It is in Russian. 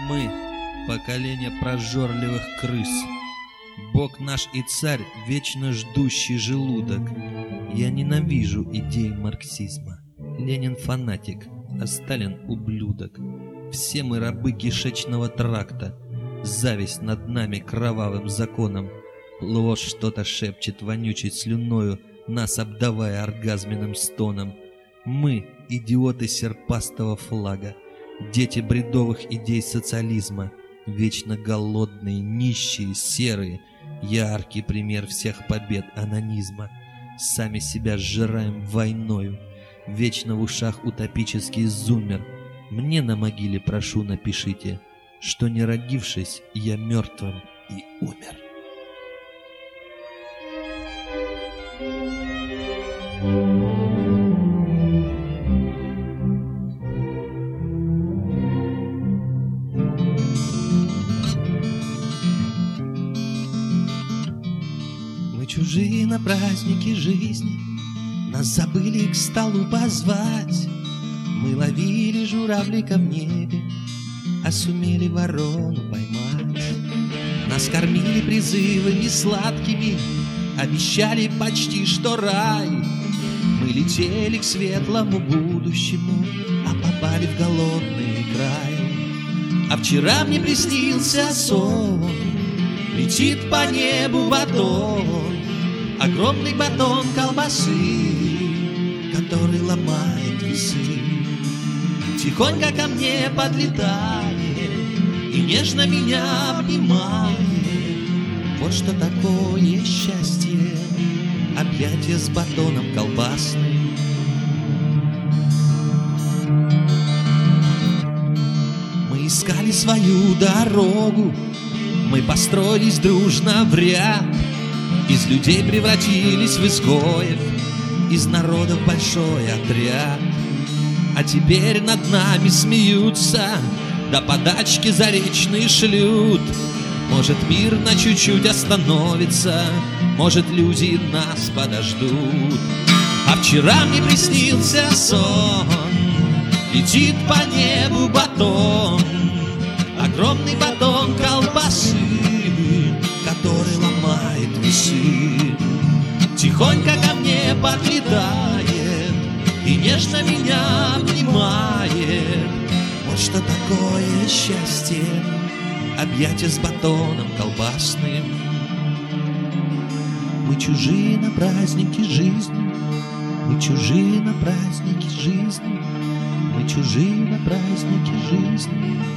Мы — поколение прожорливых крыс. Бог наш и царь — вечно ждущий желудок. Я ненавижу идеи марксизма. Ленин фанатик, а Сталин ублюдок. Все мы рабы кишечного тракта. Зависть над нами кровавым законом. Ложь что-то шепчет вонючей слюною, нас обдавая оргазменным стоном. Мы — идиоты серпастого флага, дети бредовых идей социализма, вечно голодные, нищие, серые, яркий пример всех побед анонизма. Сами себя сжираем войною, вечно в ушах утопический зумер. Мне на могиле, прошу, напишите, что не родившись, я мертвым и умер. Мы чужие на празднике жизни, нас забыли к столу позвать. Мы ловили журавлика в небе, а сумели ворону поймать. Нас кормили призывами сладкими, обещали почти что рай. Мы летели к светлому будущему, а попали в голодный край. А вчера мне приснился сон, летит по небу батон, огромный батон колбасы, который ломает весы. Тихонько ко мне подлетает и нежно меня обнимает. Вот что такое счастье, объятие с батоном колбасным. Мы искали свою дорогу, мы построились дружно в ряд. Из людей превратились в изгоев, из народов большой отряд. А теперь над нами смеются, да подачки заречные шлют. Может, мир на чуть-чуть остановится, может, люди нас подождут. А вчера мне приснился сон, летит по небу батон, огромный батон колбасы, который ломает весы. Тихонько ко мне подлетает и нежно меня обнимает. Вот что такое счастье, объятие с батоном колбасным. Мы чужие на празднике жизни, мы чужие на празднике жизни, мы чужие на празднике жизни.